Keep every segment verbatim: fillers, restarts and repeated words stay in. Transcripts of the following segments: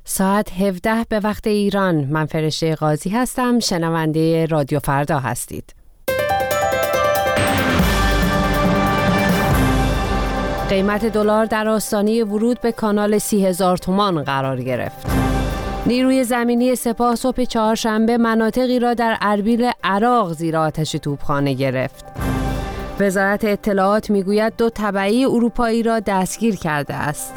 ساعت هفده به وقت ایران. من فرشته قاضی هستم. شنونده رادیو فردا هستید. قیمت دلار در آستانه ورود به کانال سی هزار تومان قرار گرفت. نیروی زمینی سپاه صبح چهارشنبه مناطقی را در اربیل عراق زیر آتش توپخانه گرفت. وزارت اطلاعات میگوید دو تبعی اروپایی را دستگیر کرده است.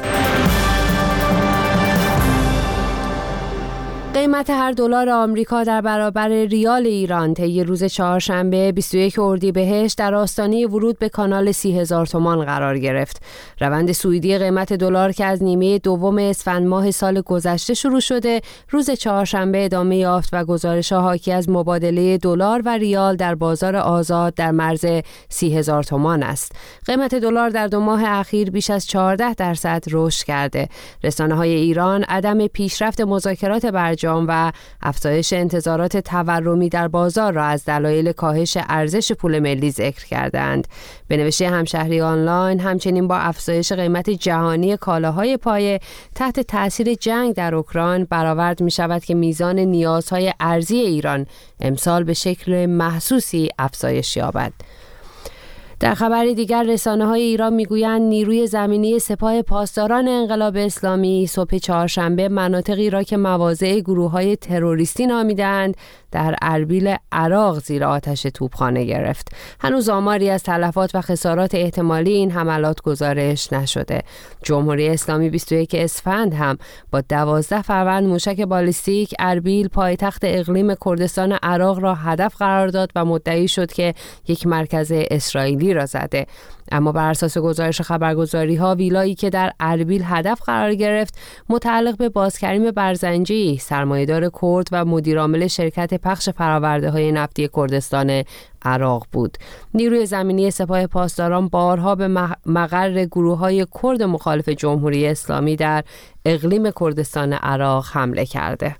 قیمت هر دلار آمریکا در برابر ریال ایران طی روز چهارشنبه بیست و یک اردیبهشت در آستانه ورود به کانال سی هزار تومان قرار گرفت. روند صعودی قیمت دلار که از نیمه دوم اسفند ماه سال گذشته شروع شده، روز چهارشنبه ادامه یافت و گزارش‌ها حاکی از مبادله دلار و ریال در بازار آزاد در مرز سی هزار تومان است. قیمت دلار در دو ماه اخیر بیش از چهارده درصد رشد کرده. رسانه‌های ایران عدم پیشرفت مذاکرات برجام و افزایش انتظارات تورمی در بازار را از دلایل کاهش ارزش پول ملی ذکر کردند. به نوشته همشهری آنلاین، همچنین با افزایش قیمت جهانی کالاهای پایه تحت تاثیر جنگ در اوکراین برآورد می شود که میزان نیازهای ارزی ایران امسال به شکل محسوسی افزایش یابد. در خبر دیگر رسانه‌های ایران میگویند نیروی زمینی سپاه پاسداران انقلاب اسلامی صبح چهارشنبه مناطقی را که مواضع گروه‌های تروریستی نامیدند در اربیل عراق زیر آتش توپخانه گرفت. هنوز آماری از تلفات و خسارات احتمالی این حملات گزارش نشده. جمهوری اسلامی بیست و یک اسفند هم با دوازده فروند موشک بالیستیک اربیل پایتخت اقلیم کردستان عراق را هدف قرار داد و مدعی شد که یک مرکز اسرائیلی را زده. اما بر اساس گزارش خبرگزاری‌ها ویلایی که در اربیل هدف قرار گرفت متعلق به بازکریم برزنجی، سرمایه‌دار کرد و مدیرعامل شرکت پخش فرآورده‌های نفتی کردستان عراق بود. نیروی زمینی سپاه پاسداران بارها به مقر گروه‌های کرد مخالف جمهوری اسلامی در اقلیم کردستان عراق حمله کرده.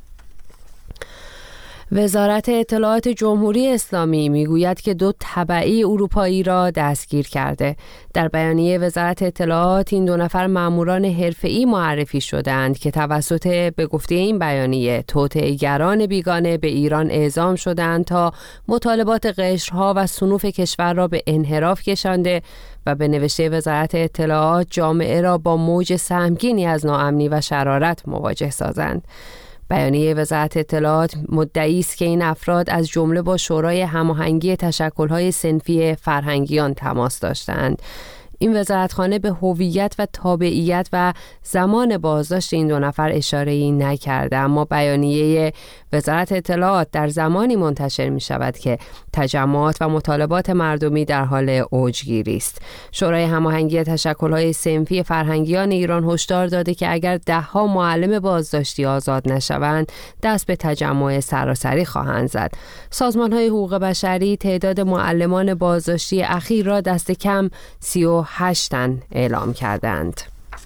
وزارت اطلاعات جمهوری اسلامی میگوید که دو تبعی اروپایی را دستگیر کرده. در بیانیه وزارت اطلاعات این دو نفر ماموران حرفه‌ای معرفی شدند که توسط به گفته این بیانیه توطئه‌گران بیگانه به ایران اعزام شدند تا مطالبات قشرها و صنوف کشور را به انحراف کشانده و به نوشته وزارت اطلاعات جامعه را با موج سهمگینی از ناامنی و شرارت مواجه سازند. بیانیه وزارت اطلاعات مدعی است که این افراد از جمله با شورای هماهنگی تشکل‌های صنفی فرهنگیان تماس داشتند. این وزارتخانه به هویت و تابعیت و زمان بازداشت این دو نفر اشاره‌ای نکرده، اما بیانیه وزارت اطلاعات در زمانی منتشر می شود که تجمعات و مطالبات مردمی در حال اوجگیری است. شورای هماهنگی تشکل‌های صنفی فرهنگیان ایران هشدار داده که اگر ده‌ها معلم بازداشتی آزاد نشوند دست به تجمع سراسری خواهند زد. سازمان‌های حقوق بشری تعداد معلمان بازداشتی اخیر را دست کم سی و هشت تن اعلام کردند.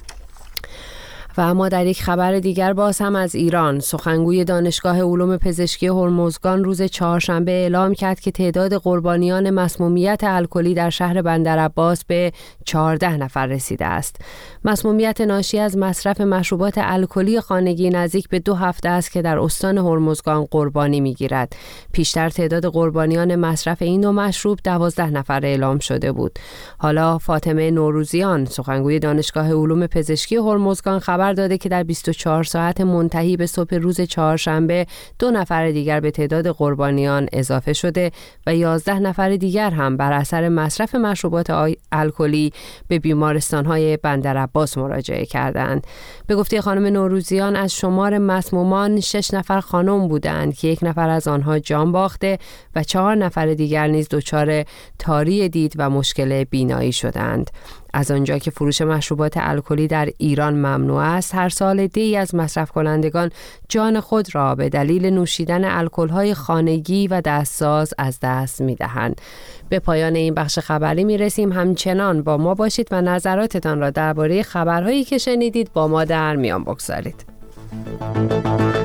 و اما در یک خبر دیگر باز هم از ایران، سخنگوی دانشگاه علوم پزشکی هرمزگان روز چهارشنبه اعلام کرد که تعداد قربانیان مسمومیت الکلی در شهر بندرعباس به چهارده نفر رسیده است. مسمومیت ناشی از مصرف مشروبات الکلی خانگی نزدیک به دو هفته است که در استان هرمزگان قربانی می‌گیرد. پیشتر تعداد قربانیان مصرف این دو مشروب دوازده نفر اعلام شده بود. حالا فاطمه نوروزیان، سخنگوی دانشگاه علوم پزشکی هرمزگان خبر داده که در بیست و چهار ساعت منتهی به صبح روز چهارشنبه دو نفر دیگر به تعداد قربانیان اضافه شده و یازده نفر دیگر هم بر اثر مصرف مشروبات الکلی به بیمارستان‌های بندرعباس مراجعه کردند. به گفته خانم نوروزیان از شمار مسمومان شش نفر خانم بودند که یک نفر از آنها جان باخته و چهار نفر دیگر نیز دچار تاری دید و مشکل بینایی شدند. از آنجا که فروش مشروبات الکلی در ایران ممنوع است، هر سال عده‌ای از مصرف کنندگان جان خود را به دلیل نوشیدن الکل‌های خانگی و دستساز از دست می‌دهند. به پایان این بخش خبری می‌رسیم. همچنان با ما باشید و نظراتتان را درباره خبرهایی که شنیدید با ما در میان بگذارید.